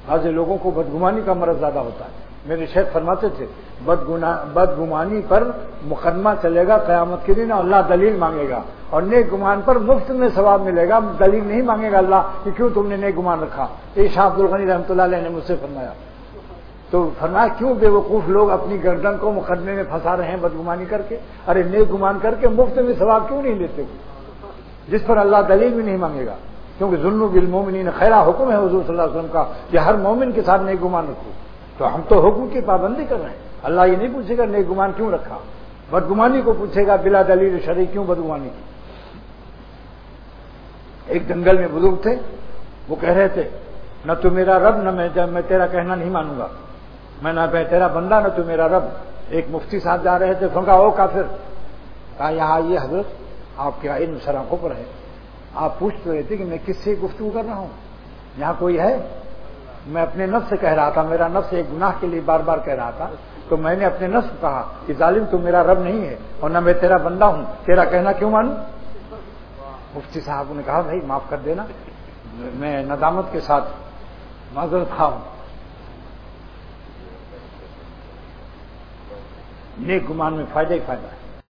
بعض لوگوں کو بدگمانی کا مرض زیادہ ہوتا ہے. میرے شیخ فرماتے تھے بدگمانی پر مقدمہ چلے گا قیامت کے دن، اللہ دلیل مانگے گا، اور نیک گمان پر مفت میں ثواب ملے گا، دلیل نہیں مانگے گا اللہ کہ کیوں تم نے نیک گمان رکھا. یہ شاہ عبد الغنی رحمۃ اللہ علیہ نے مجھ سے فرمایا. تو فرمایا کیوں بے وقوف لوگ اپنی گردن کو مقدمے میں پھنسا رہے ہیں بدگمانی کر کے؟ ارے نیک گمان کر کے مفت میں ثواب کیوں نہیں لیتے جس پر اللہ دلیل بھی نہیں مانگے گا؟ کیونکہ ظنوا بالمؤمنین خیرا حکم ہے حضور صلی اللہ علیہ وسلم کا کہ ہر مومن کے ساتھ نیک گمان رکھو. تو ہم تو حکم کی پابندی کر رہے ہیں. اللہ یہ نہیں پوچھے گا نیک گمان کیوں رکھا، بدگمانی کو پوچھے گا بلا دلیل شرعی کیوں بدگمانی کی. ایک جنگل میں بزرگ تھے، وہ کہہ رہے تھے نہ تو میرا رب نہ میں تیرا کہنا نہیں مانوں گا، میں نہ تیرا بندہ نہ تو میرا رب. ایک مفتی صاحب جا رہے تھے، کہا او کافر. کہا یہاں آئیے حضرت، آپ کے علم سر آنکھوں پر ہے، آپ پوچھ تو رہے تھے کہ میں کس سے گفتگو کر رہا ہوں، یہاں کوئی ہے؟ میں اپنے نفس سے کہہ رہا تھا، میرا نفس ایک گناہ کے لیے بار بار کہہ رہا تھا، تو میں نے اپنے نفس کو کہا کہ ظالم تو میرا رب نہیں ہے اور نہ میں تیرا بندہ ہوں، تیرا کہنا کیوں مانوں؟ مفتی صاحب نے کہا بھائی معاف کر دینا، میں ندامت کے ساتھ معذرت خواہ ہوں. نیک گمان میں فائدہ ہی فائدہ ہے.